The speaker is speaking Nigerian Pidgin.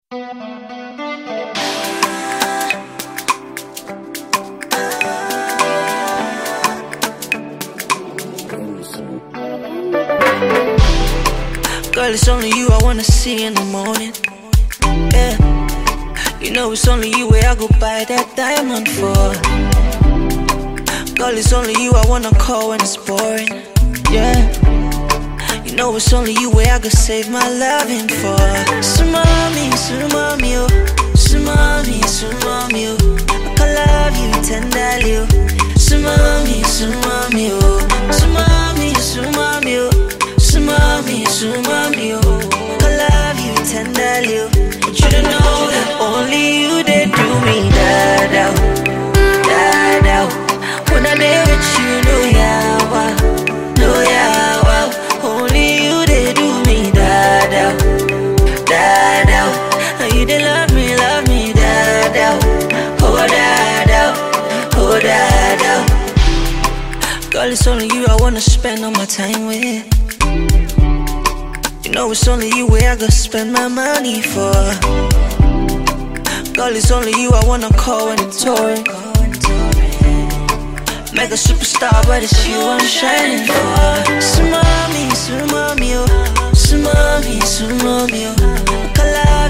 Girl, it's only you I wanna see in the morning. Yeah, you know it's only you where I go buy that diamond for. Girl, it's only you I wanna call when it's boring. Yeah, you know it's only you where I go save my loving for. Sumami, sumami, oh, sumami, sumami, oh, I can love you tenderly, oh. Sumami, sumami, oh, sumami, sumami, oh. Sumami, sumami, oh, I love you tenderly, oh. But you don't know that only you, they do me da-da, da-da. When I'm there with you, no yawa, no yawa. Only you, they do me da-da, da-da. And you, they love me, da-da, oh da-da, oh da-da. Girl, it's only you I wanna spend all my time with. You know it's only you where I go spend my money for. Girl, it's only you I wanna call when it's touring. Make a superstar, but it's you I'm shining for. Sumami, sumami, oh, sumami, sumami, oh,